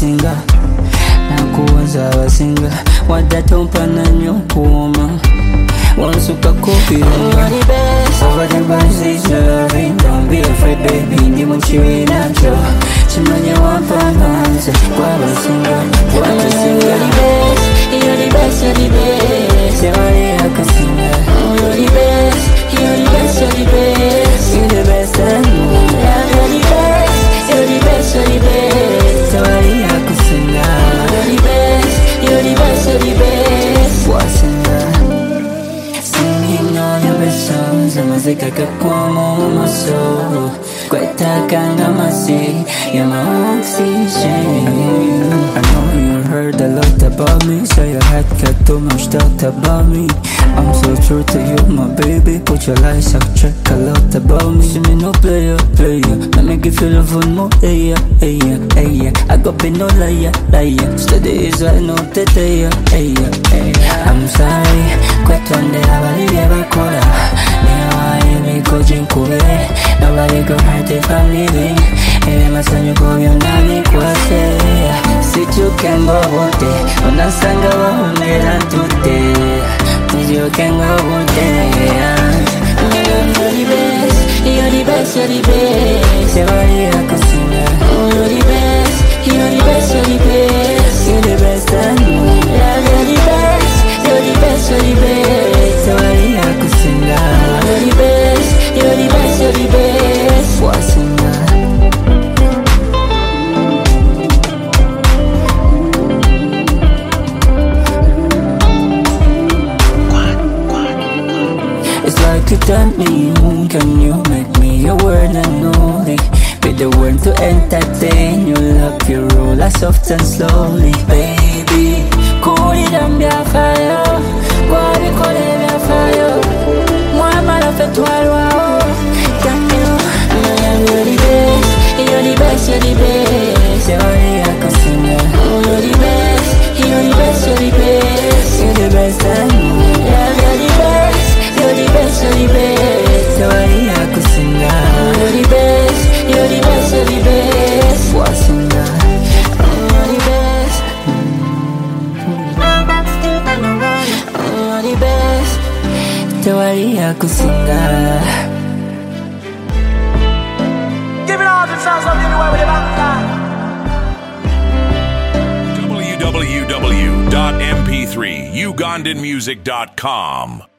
abasinga nakuwaza abasinga wadde tompa nanyo kuwoma wansuka kopirunga over the bars is loving. Don't be afraid baby ndi mukibi nakyo kimanye wampanganze kwabasinga kwabasinga. You're the best, you're the best. Tewali akasinga. You're the best, you're the best, you're the best. You're the best and more. You're the best, you're the best, you're the best. Tewali akasinga. You're the best, you're the best, you're the best. Wasinga. Singing all your best songs. Amazika kakwamo maso. Kwetakanga masi. You're my oxygen. I know you heard a lot about me, so you had got too much doubt about me. I'm so true to you, my baby. Put your lies up, check a lot about me. See me no player, let me give you love one more. Hey yeah. I got be no liar. Steady is I know that day. I'm sorry, quit one day I believe ever coulda. Now I am go drink away. Nobody go hurt if I'm leaving. Hey, my son, you go your nanny kwase. Sit you can go out there. Unasanga wa unera tute. You can go out there. You're the best, you're the best, you're the best. Tewali akasinga. You're the best, you're the best, you're the best. You're the best and more. You're the best, you're the best, you're the best. Tewali akasinga. You're the best, you're the best, you're the best. Wasinga. Like you turn me on, can you make me your word and only? Be the one to entertain, you love your roll as soft and slowly. Baby, cool it and be a fire. Guari kole be a fire. Mwama la fetwalwa. Can you? You're the best, you're the best, you're the best. Tewali akasinga. You're the best, you're the best, you're the best. You're the best and more. You're the best. You're the best, you're the best. Tewali akasinga. You're the best, you're the best, you're the best. Wasinga. You're the best. You're the best. Tewali akasinga. Give it all the sounds of the way with the back. www.mp3ugandanmusic.com